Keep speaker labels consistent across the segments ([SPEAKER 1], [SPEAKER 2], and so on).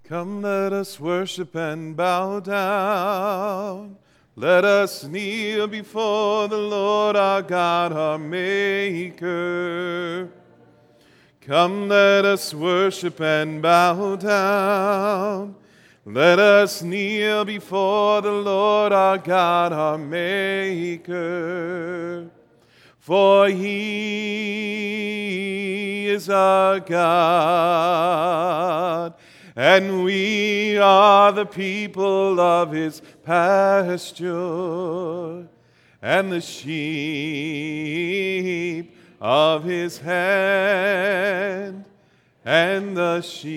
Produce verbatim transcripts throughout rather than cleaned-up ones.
[SPEAKER 1] Come, let us worship and bow down. Let us kneel before the Lord our God, our Maker. Come, let us worship and bow down. Let us kneel before the Lord our God, our Maker. For He is our God, and we are the people of His pasture, and the sheep of His hand, and the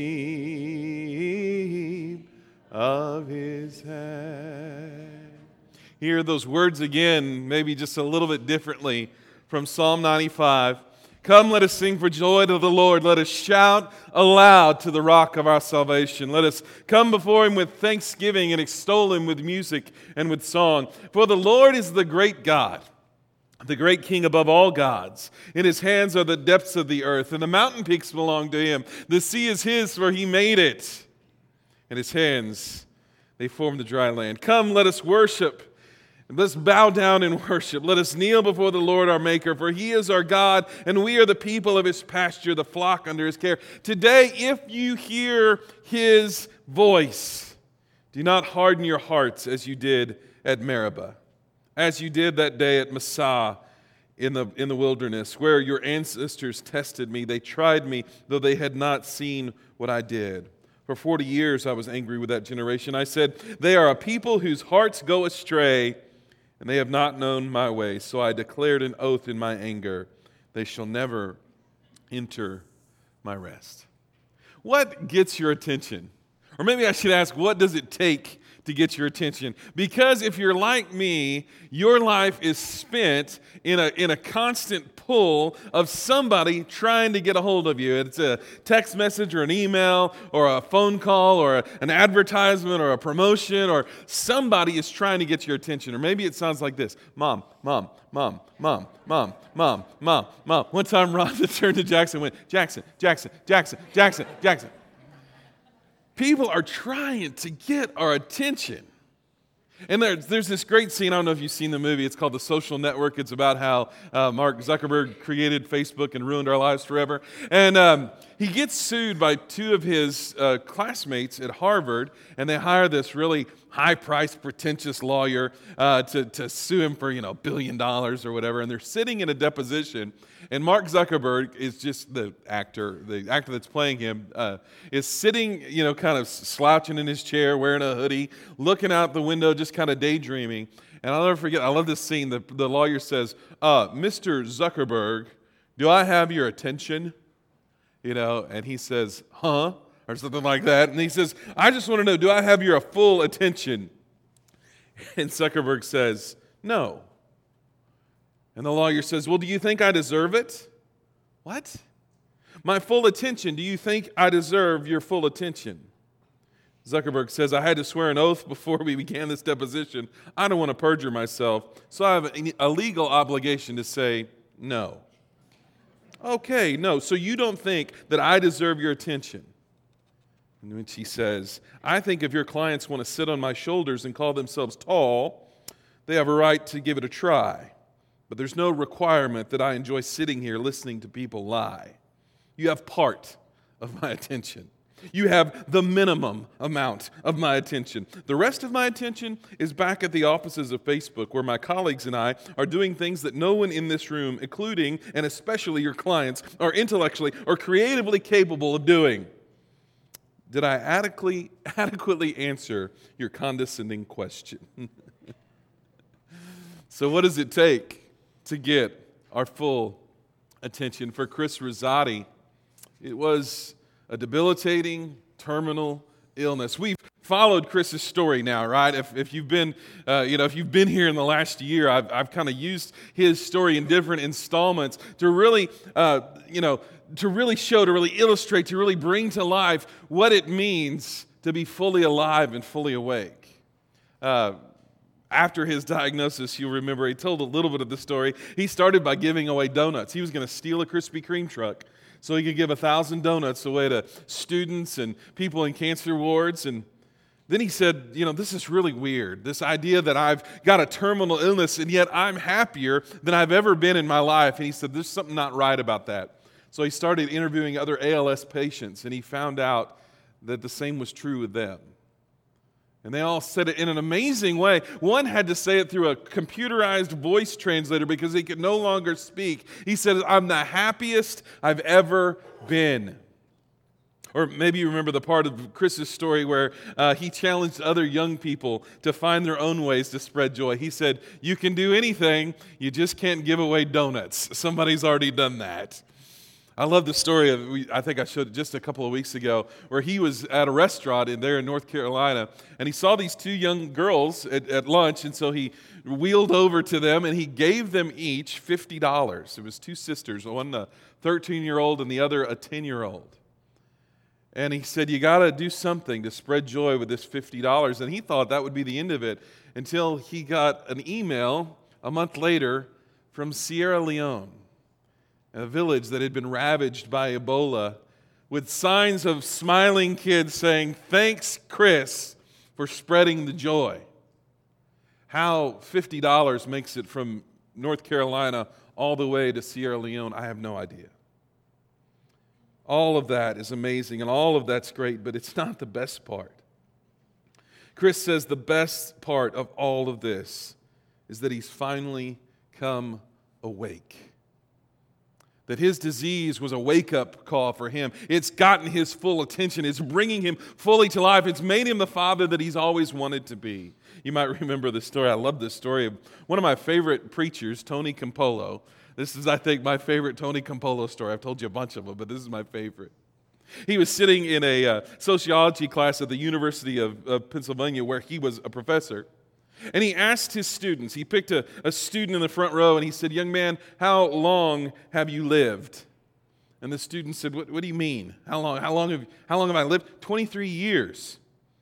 [SPEAKER 1] sheep of His hand. Hear those words again, maybe just a little bit differently from Psalm ninety-five. Come, let us sing for joy to the Lord. Let us shout aloud to the rock of our salvation. Let us come before Him with thanksgiving and extol Him with music and with song. For the Lord is the great God, the great King above all gods. In His hands are the depths of the earth, and the mountain peaks belong to Him. The sea is His, for He made it. In His hands they form the dry land. Come, let us worship. Let's bow down and worship. Let us kneel before the Lord our Maker, for He is our God, and we are the people of His pasture, the flock under His care. Today, if you hear His voice, do not harden your hearts as you did at Meribah, as you did that day at Massah in the, in the wilderness, where your ancestors tested me. They tried me, though they had not seen what I did. For forty years I was angry with that generation. I said, they are a people whose hearts go astray, and they have not known my ways. So I declared an oath in my anger, they shall never enter my rest. What gets your attention? Or maybe I should ask, what does it take to get your attention? Because if you're like me, your life is spent in a, in a constant pull of somebody trying to get a hold of you. It's a text message or an email or a phone call or a, an advertisement or a promotion, or somebody is trying to get your attention. Or maybe it sounds like this: Mom, Mom, Mom, Mom, Mom, Mom, Mom, Mom. One time Rhonda turned to Jackson and went, Jackson, Jackson, Jackson, Jackson, Jackson. People are trying to get our attention. And there's, there's this great scene, I don't know if you've seen the movie, it's called The Social Network. It's about how uh, Mark Zuckerberg created Facebook and ruined our lives forever. And um, he gets sued by two of his uh, classmates at Harvard, and they hire this really high-priced, pretentious lawyer uh, to, to sue him for, you know, a billion dollars or whatever. And they're sitting in a deposition, and Mark Zuckerberg is just the actor, the actor that's playing him, uh, is sitting, you know, kind of slouching in his chair, wearing a hoodie, looking out the window, just kind of daydreaming. And I'll never forget, I love this scene. The, the lawyer says, uh, Mister Zuckerberg, do I have your attention? You know, and he says, huh? Or something like that. And he says, I just want to know, do I have your full attention? And Zuckerberg says, no. And the lawyer says, well, do you think I deserve it? What? My full attention. Do you think I deserve your full attention? Zuckerberg says, I had to swear an oath before we began this deposition. I don't want to perjure myself, so I have a legal obligation to say no. Okay, no. So you don't think that I deserve your attention? In which he says, I think if your clients want to sit on my shoulders and call themselves tall, they have a right to give it a try. But there's no requirement that I enjoy sitting here listening to people lie. You have part of my attention. You have the minimum amount of my attention. The rest of my attention is back at the offices of Facebook, where my colleagues and I are doing things that no one in this room, including and especially your clients, are intellectually or creatively capable of doing. Did I adequately, adequately answer your condescending question? So what does it take to get our full attention? For Chris Rosati, it was a debilitating terminal illness. We've followed Chris's story now, right? If, if you've been, uh, you know, if you've been here in the last year, I've, I've kind of used his story in different installments to really, uh, you know, to really show, to really illustrate, to really bring to life what it means to be fully alive and fully awake. Uh, After his diagnosis, you'll remember, he told a little bit of the story. He started by giving away donuts. He was going to steal a Krispy Kreme truck so he could give a thousand donuts away to students and people in cancer wards. And then he said, you know, this is really weird. This idea that I've got a terminal illness and yet I'm happier than I've ever been in my life. And he said, there's something not right about that. So he started interviewing other A L S patients, and he found out that the same was true with them. And they all said it in an amazing way. One had to say it through a computerized voice translator because he could no longer speak. He said, I'm the happiest I've ever been. Or maybe you remember the part of Chris's story where uh, he challenged other young people to find their own ways to spread joy. He said, you can do anything, you just can't give away donuts. Somebody's already done that. I love the story of, I think I showed it just a couple of weeks ago, where he was at a restaurant in there in North Carolina, and he saw these two young girls at, at lunch, and so he wheeled over to them, and he gave them each fifty dollars. It was two sisters, one a thirteen-year-old and the other a ten-year-old. And he said, you got to do something to spread joy with this fifty dollars, and he thought that would be the end of it until he got an email a month later from Sierra Leone, a village that had been ravaged by Ebola, with signs of smiling kids saying, thanks, Chris, for spreading the joy. How fifty dollars makes it from North Carolina all the way to Sierra Leone, I have no idea. All of that is amazing, and all of that's great, but it's not the best part. Chris says the best part of all of this is that he's finally come awake. That his disease was a wake-up call for him. It's gotten his full attention. It's bringing him fully to life. It's made him the father that he's always wanted to be. You might remember the story. I love this story of one of my favorite preachers, Tony Campolo. This is, I think, my favorite Tony Campolo story. I've told you a bunch of them, but this is my favorite. He was sitting in a uh, sociology class at the University of, of Pennsylvania where he was a professor. And he asked his students, he picked a, a student in the front row, and he said, young man, how long have you lived? And the student said, what, what do you mean? How long, how, long have, how long have I lived? twenty-three years.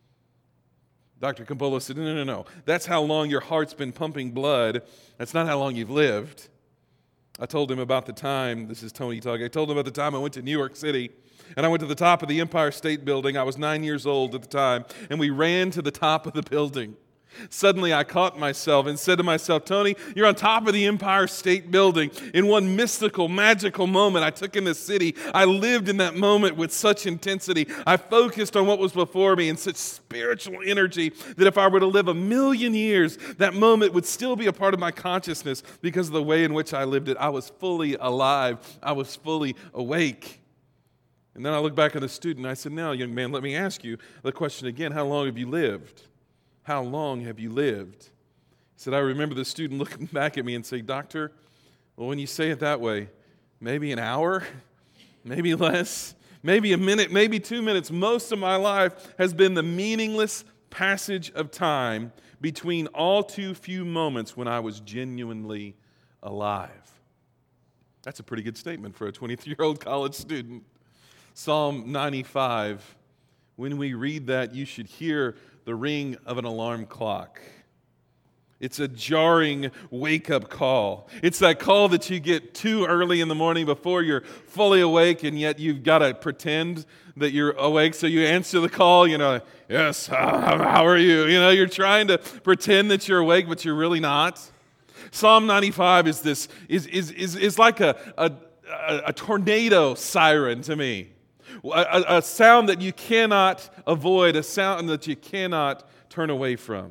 [SPEAKER 1] Doctor Campolo said, no, no, no, no. That's how long your heart's been pumping blood. That's not how long you've lived. I told him about the time, this is Tony talking, I told him about the time I went to New York City, and I went to the top of the Empire State Building. I was nine years old at the time, and we ran to the top of the building. Suddenly, I caught myself and said to myself, Tony, you're on top of the Empire State Building. In one mystical, magical moment I took in the city, I lived in that moment with such intensity. I focused on what was before me in such spiritual energy that if I were to live a million years, that moment would still be a part of my consciousness because of the way in which I lived it. I was fully alive. I was fully awake. And then I looked back at the student and I said, now, young man, let me ask you the question again. How long have you lived? How long have you lived? He said, I remember the student looking back at me and saying, Doctor, well, when you say it that way, maybe an hour, maybe less, maybe a minute, maybe two minutes. Most of my life has been the meaningless passage of time between all too few moments when I was genuinely alive. That's a pretty good statement for a twenty-three-year-old college student. Psalm ninety-five, when we read that, you should hear the ring of an alarm clock. It's a jarring wake-up call. It's that call that you get too early in the morning before you're fully awake, and yet you've got to pretend that you're awake. So you answer the call, you know, yes, how are you? You know, you're trying to pretend that you're awake, but you're really not. Psalm ninety-five is this is is is, is like a, a, a tornado siren to me. A, a sound that you cannot avoid, a sound that you cannot turn away from.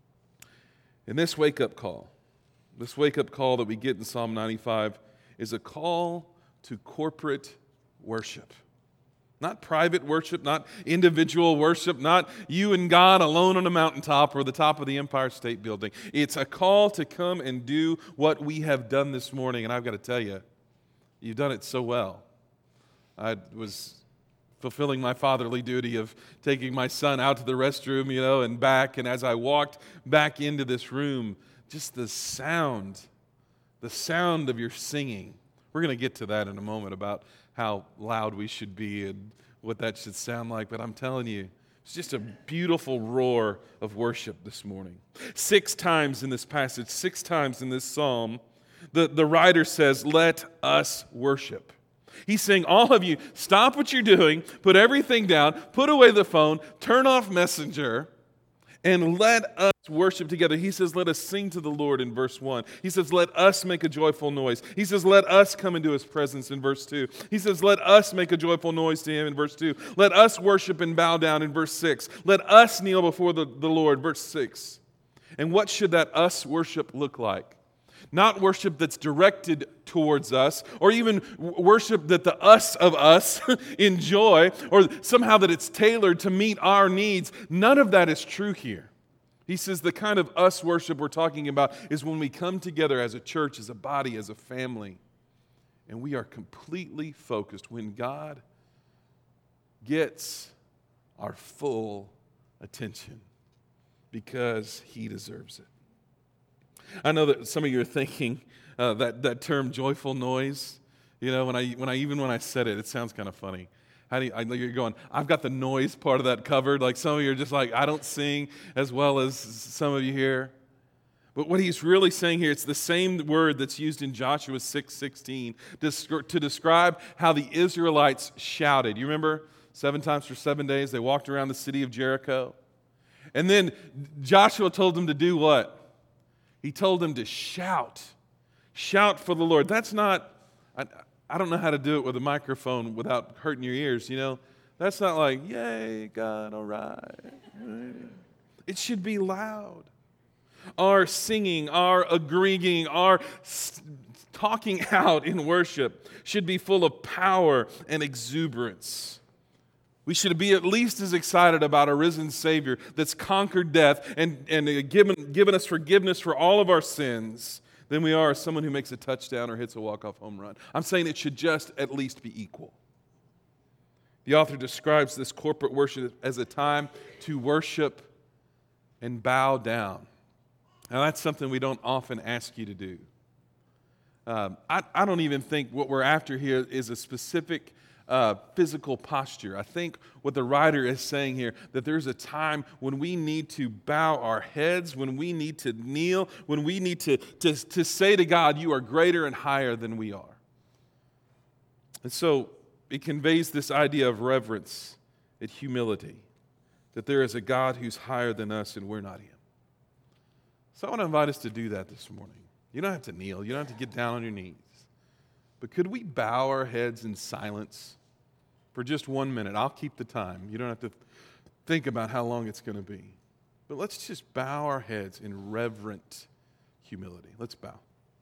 [SPEAKER 1] And this wake-up call, this wake-up call that we get in Psalm ninety-five is a call to corporate worship. Not private worship, not individual worship, not you and God alone on a mountaintop or the top of the Empire State Building. It's a call to come and do what we have done this morning. And I've got to tell you, you've done it so well. I was fulfilling my fatherly duty of taking my son out to the restroom, you know, and back. And as I walked back into this room, just the sound, the sound of your singing. We're going to get to that in a moment about how loud we should be and what that should sound like. But I'm telling you, It's just a beautiful roar of worship this morning. Six times in this passage, six times in this psalm, the, the writer says, let us worship. He's saying, all of you, stop what you're doing, put everything down, put away the phone, turn off Messenger, and let us worship together. He says, let us sing to the Lord in verse one. He says, let us make a joyful noise. He says, let us come into his presence in verse two. He says, let us make a joyful noise to him in verse two. Let us worship and bow down in verse six. Let us kneel before the, the Lord, verse six. And what should that us worship look like? Not worship that's directed towards us, or even worship that the us of us enjoy, or somehow that it's tailored to meet our needs. None of that is true here. He says the kind of us worship we're talking about is when we come together as a church, as a body, as a family, and we are completely focused when God gets our full attention because He deserves it. I know that some of you are thinking uh, that, that term joyful noise, you know, when I, when I even when I said it, it sounds kind of funny. How do you, I, you're going, I've got the noise part of that covered. Like some of you are just like, I don't sing as well as some of you here. But what he's really saying here, it's the same word that's used in Joshua six sixteen to, to describe how the Israelites shouted. You remember? Seven times for seven days, they walked around the city of Jericho. And then Joshua told them to do what? He told them to shout. Shout for the Lord. That's not, I, I don't know how to do it with a microphone without hurting your ears, you know. That's not like, yay, God, all right. It should be loud. Our singing, our agreeing, our talking out in worship should be full of power and exuberance. We should be at least as excited about a risen Savior that's conquered death and, and given, given us forgiveness for all of our sins than we are someone who makes a touchdown or hits a walk-off home run. I'm saying it should just at least be equal. The author describes this corporate worship as a time to worship and bow down. Now, that's something we don't often ask you to do. Um, I, I don't even think what we're after here is a specific Uh, physical posture. I think what the writer is saying here, that there's a time when we need to bow our heads, when we need to kneel, when we need to, to, to say to God, you are greater and higher than we are. And so it conveys this idea of reverence and humility, that there is a God who's higher than us and we're not Him. So I want to invite us to do that this morning. You don't have to kneel. You don't have to get down on your knees. But could we bow our heads in silence for just one minute? I'll keep the time. You don't have to think about how long it's going to be. But let's just bow our heads in reverent humility. Let's bow.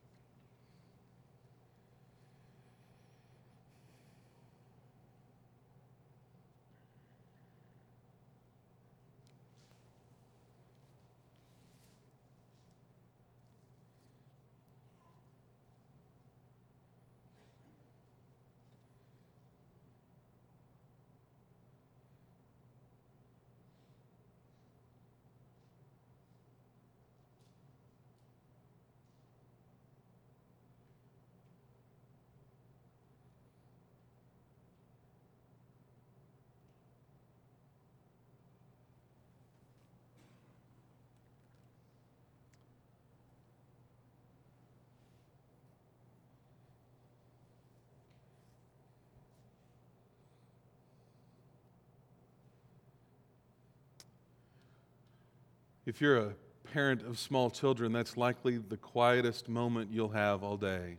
[SPEAKER 1] If you're a parent of small children, that's likely the quietest moment you'll have all day.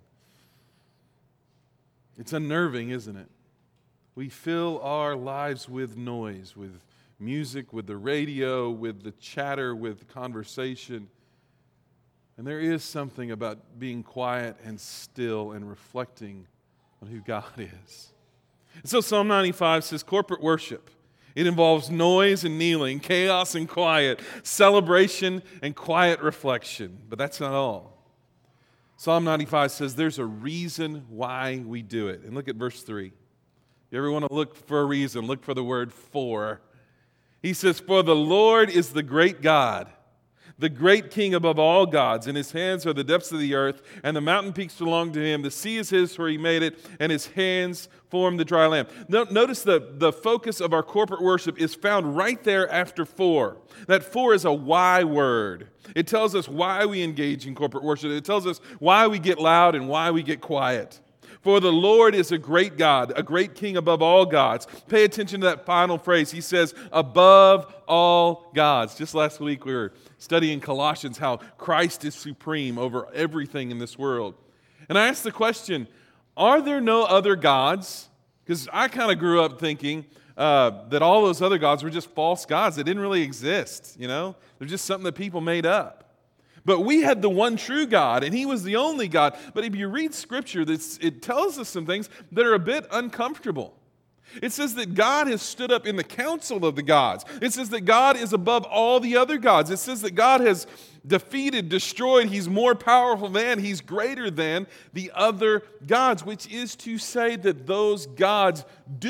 [SPEAKER 1] It's unnerving, isn't it? We fill our lives with noise, with music, with the radio, with the chatter, with conversation. And there is something about being quiet and still and reflecting on who God is. And so Psalm ninety-five says corporate worship. It involves noise and kneeling, chaos and quiet, celebration and quiet reflection. But that's not all. Psalm ninety-five says there's a reason why we do it. And look at verse three. You ever want to look for a reason? Look for the word for. He says, for the Lord is the great God, the great king above all gods. In his hands are the depths of the earth, and the mountain peaks belong to him. The sea is his, for he made it, and his hands formed the dry land. No, notice the, the focus of our corporate worship is found right there after for. That for is a why word. It tells us why we engage in corporate worship. It tells us why we get loud and why we get quiet. For the Lord is a great God, a great king above all gods. Pay attention to that final phrase. He says, above all gods. Just last week we were studying Colossians, how Christ is supreme over everything in this world. And I asked the question, are there no other gods? Because I kind of grew up thinking uh, that all those other gods were just false gods. They didn't really exist, you know? They're just something that people made up. But we had the one true God, and He was the only God. But if you read Scripture, it tells us some things that are a bit uncomfortable. It says that God has stood up in the council of the gods. It says that God is above all the other gods. It says that God has defeated, destroyed. He's more powerful than, He's greater than the other gods, which is to say that those gods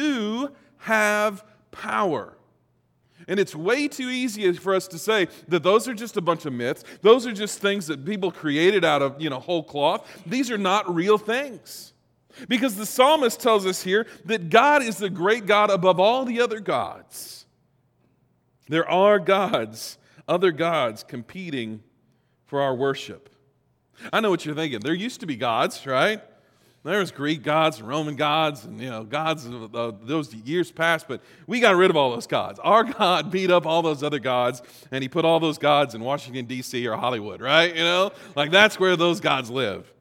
[SPEAKER 1] do have power. And it's way too easy for us to say that those are just a bunch of myths. Those are just things that people created out of, you know, whole cloth. These are not real things. Because the psalmist tells us here that God is the great God above all the other gods. There are gods, other gods competing for our worship. I know what you're thinking. There used to be gods, right? There was Greek gods and Roman gods and, you know, gods of uh, those years past, but we got rid of all those gods. Our God beat up all those other gods, and He put all those gods in Washington, D C or Hollywood, right? You know, like that's where those gods live.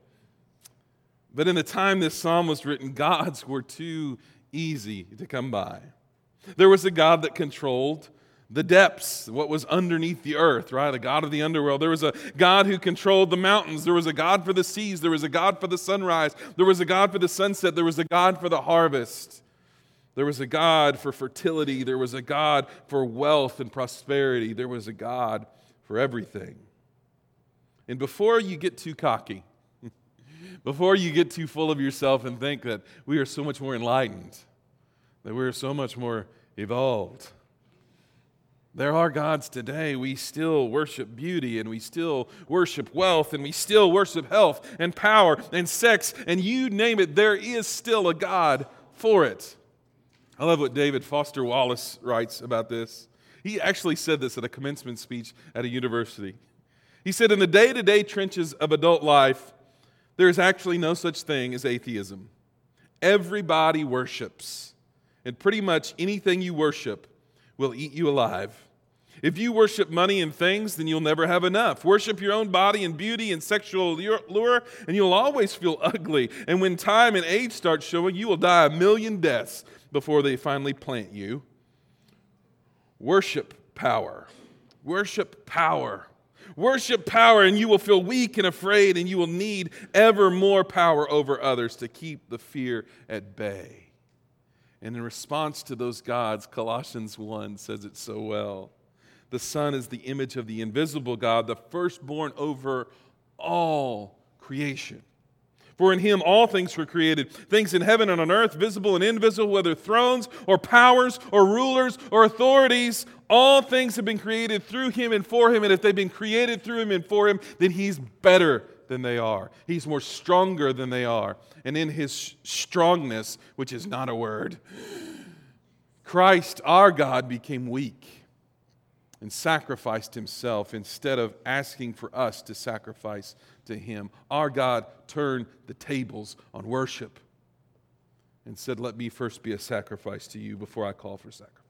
[SPEAKER 1] But in the time this psalm was written, gods were too easy to come by. There was a God that controlled the depths, what was underneath the earth, right? A God of the underworld. There was a God who controlled the mountains. There was a God for the seas. There was a God for the sunrise. There was a God for the sunset. There was a God for the harvest. There was a God for fertility. There was a God for wealth and prosperity. There was a God for everything. And before you get too cocky, before you get too full of yourself and think that we are so much more enlightened, that we are so much more evolved, there are gods today. We still worship beauty, and we still worship wealth, and we still worship health and power and sex, and you name it, there is still a God for it. I love what David Foster Wallace writes about this. He actually said this at a commencement speech at a university. He said, in the day-to-day trenches of adult life, there is actually no such thing as atheism. Everybody worships, and pretty much anything you worship will eat you alive. If you worship money and things, then you'll never have enough. Worship your own body and beauty and sexual lure, and you'll always feel ugly. And when time and age start showing, you will die a million deaths before they finally plant you. Worship power. Worship power. Worship power, and you will feel weak and afraid, and you will need ever more power over others to keep the fear at bay. And in response to those gods, Colossians one says it so well. The Son is the image of the invisible God, the firstborn over all creation. For in Him all things were created, things in heaven and on earth, visible and invisible, whether thrones or powers or rulers or authorities. All things have been created through Him and for Him. And if they've been created through Him and for Him, then He's better than they are. He's more stronger than they are. And in His strongness, which is not a word, Christ, our God, became weak and sacrificed Himself instead of asking for us to sacrifice to Him. Our God turned the tables on worship and said, let me first be a sacrifice to you before I call for sacrifice.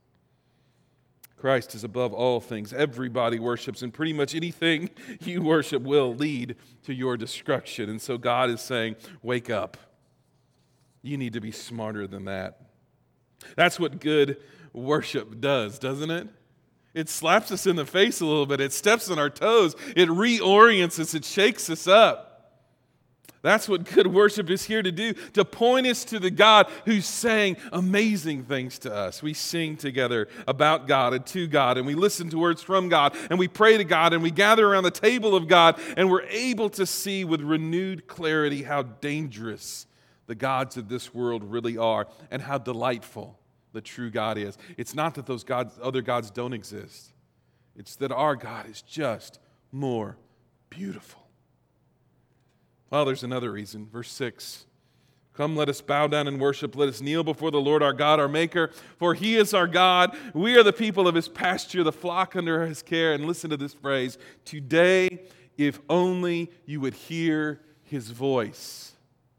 [SPEAKER 1] Christ is above all things. Everybody worships, and pretty much anything you worship will lead to your destruction. And so God is saying, wake up. You need to be smarter than that. That's what good worship does, doesn't it? It slaps us in the face a little bit. It steps on our toes. It reorients us. It shakes us up. That's what good worship is here to do, to point us to the God who's saying amazing things to us. We sing together about God and to God, and we listen to words from God, and we pray to God, and we gather around the table of God, and we're able to see with renewed clarity how dangerous the gods of this world really are and how delightful the true God is. It's not that those gods, other gods don't exist. It's that our God is just more beautiful. Well, there's another reason. Verse six. Come, let us bow down and worship. Let us kneel before the Lord our God, our Maker. For He is our God. We are the people of His pasture, the flock under His care. And listen to this phrase. Today, if only you would hear His voice.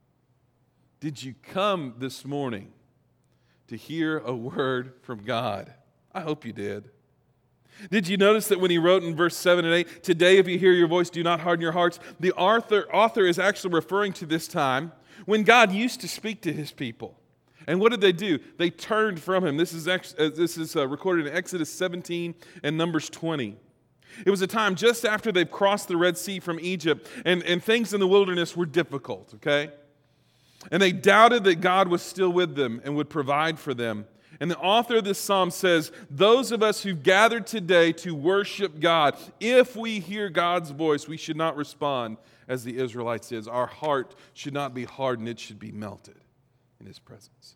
[SPEAKER 1] Did you come this morning to hear a word from God? I hope you did. Did you notice that when he wrote in verse seven and eight, today if you hear your voice, do not harden your hearts, the author, author is actually referring to this time when God used to speak to his people. And what did they do? They turned from him. This is, ex- uh, this is uh, recorded in Exodus seventeen and Numbers twenty. It was a time just after they've crossed the Red Sea from Egypt, and, and things in the wilderness were difficult, okay? And they doubted that God was still with them and would provide for them. And the author of this psalm says, those of us who gathered today to worship God, if we hear God's voice, we should not respond as the Israelites did. Our heart should not be hardened, it should be melted in His presence.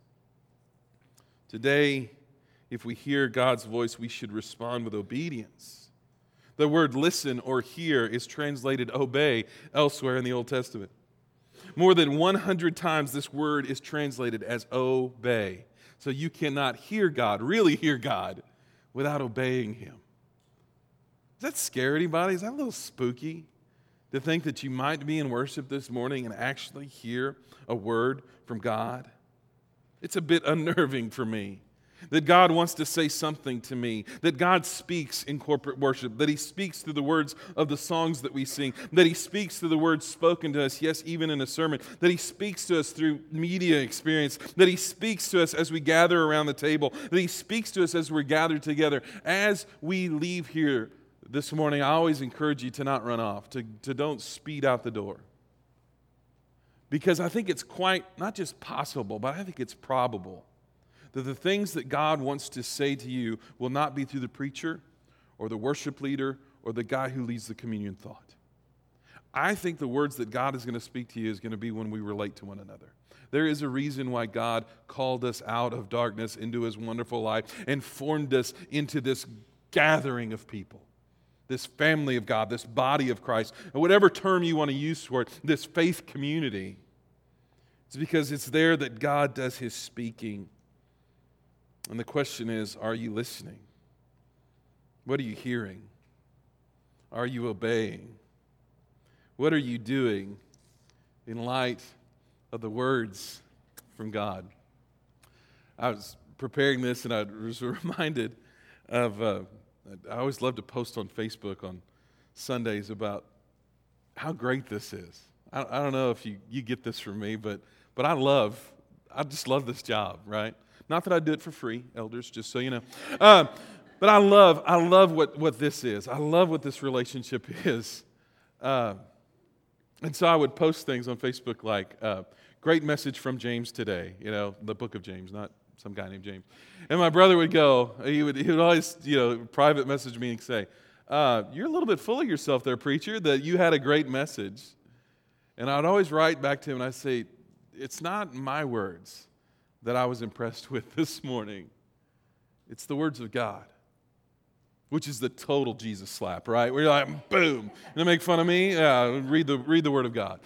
[SPEAKER 1] Today, if we hear God's voice, we should respond with obedience. The word listen or hear is translated obey elsewhere in the Old Testament. More than one hundred times this word is translated as obey. So you cannot hear God, really hear God, without obeying Him. Does that scare anybody? Is that a little spooky to think that you might be in worship this morning and actually hear a word from God? It's a bit unnerving for me that God wants to say something to me, that God speaks in corporate worship, that He speaks through the words of the songs that we sing, that He speaks through the words spoken to us, yes, even in a sermon, that He speaks to us through media experience, that He speaks to us as we gather around the table, that He speaks to us as we're gathered together. As we leave here this morning, I always encourage you to not run off, to, to don't speed out the door. Because I think it's quite, not just possible, but I think it's probable that the things that God wants to say to you will not be through the preacher or the worship leader or the guy who leads the communion thought. I think the words that God is going to speak to you is going to be when we relate to one another. There is a reason why God called us out of darkness into His wonderful light and formed us into this gathering of people, this family of God, this body of Christ, and whatever term you want to use for it, this faith community. It's because it's there that God does His speaking. And the question is, are you listening? What are you hearing? Are you obeying? What are you doing in light of the words from God? I was preparing this and I was reminded of, uh, I always love to post on Facebook on Sundays about how great this is. I, I don't know if you, you get this from me, but, but I love, I just love this job, right? Not that I do it for free, elders, just so you know. Uh, but I love, I love what, what this is. I love what this relationship is. Uh, and so I would post things on Facebook like, uh, great message from James today, you know, the book of James, not some guy named James. And my brother would go, he would, he would always, you know, private message me and say, uh, you're a little bit full of yourself there, preacher, that you had a great message. And I would always write back to him and I'd say, it's not my words that I was impressed with this morning. It's the words of God, which is the total Jesus slap, right? Where you're like, boom, you make fun of me? Yeah, read the, read the Word of God.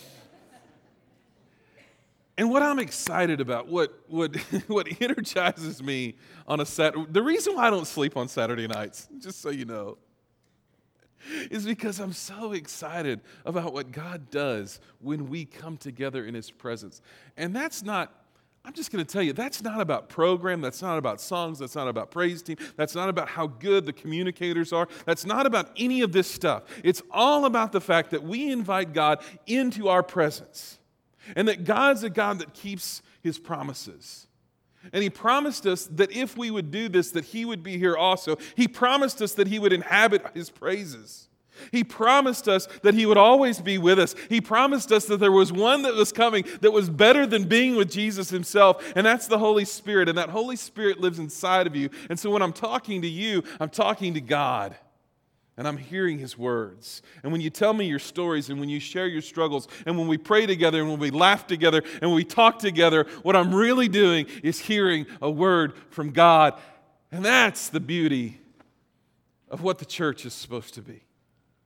[SPEAKER 1] And what I'm excited about, what, what, what energizes me on a Saturday, the reason why I don't sleep on Saturday nights, just so you know, is because I'm so excited about what God does when we come together in His presence. And that's not, I'm just going to tell you, that's not about program, that's not about songs, that's not about praise team, that's not about how good the communicators are, that's not about any of this stuff. It's all about the fact that we invite God into our presence and that God's a God that keeps His promises. And He promised us that if we would do this, that He would be here also. He promised us that He would inhabit His praises. He promised us that He would always be with us. He promised us that there was one that was coming that was better than being with Jesus Himself, and that's the Holy Spirit, and that Holy Spirit lives inside of you. And so when I'm talking to you, I'm talking to God, and I'm hearing His words. And when you tell me your stories, and when you share your struggles, and when we pray together, and when we laugh together, and when we talk together, what I'm really doing is hearing a word from God. And that's the beauty of what the church is supposed to be.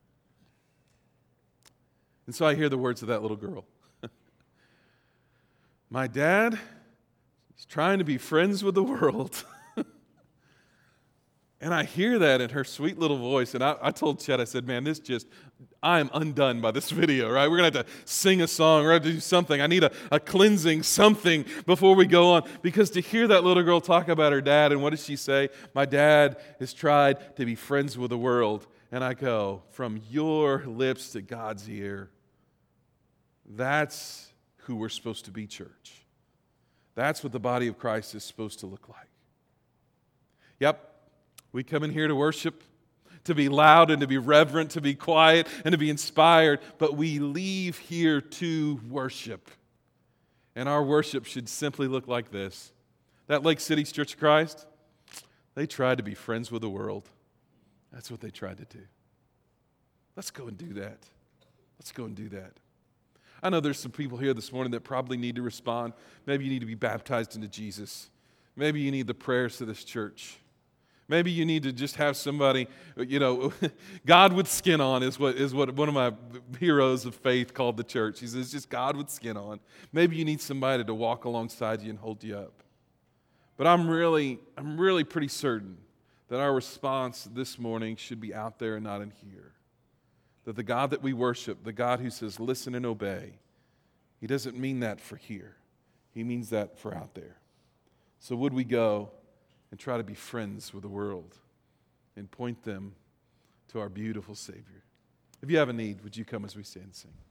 [SPEAKER 1] And so I hear the words of that little girl. My dad is trying to be friends with the world. And I hear that in her sweet little voice, and I, I told Chet, I said, man, this just, I am undone by this video, right? We're going to have to sing a song, we're going to have to do something. I need a, a cleansing something before we go on, because to hear that little girl talk about her dad, and what does she say? My dad has tried to be friends with the world. And I go, from your lips to God's ear, that's who we're supposed to be, church. That's what the body of Christ is supposed to look like. Yep. We come in here to worship, to be loud and to be reverent, to be quiet and to be inspired, but we leave here to worship. And our worship should simply look like this. That Lake City Church of Christ, they tried to be friends with the world. That's what they tried to do. Let's go and do that. Let's go and do that. I know there's some people here this morning that probably need to respond. Maybe you need to be baptized into Jesus. Maybe you need the prayers to this church. Maybe you need to just have somebody, you know, God with skin on is what is what one of my heroes of faith called the church. He says, just God with skin on. Maybe you need somebody to walk alongside you and hold you up. But I'm really, I'm really pretty certain that our response this morning should be out there and not in here. That the God that we worship, the God who says, listen and obey, He doesn't mean that for here. He means that for out there. So would we go and try to be friends with the world and point them to our beautiful Savior? If you have a need, would you come as we stand and sing?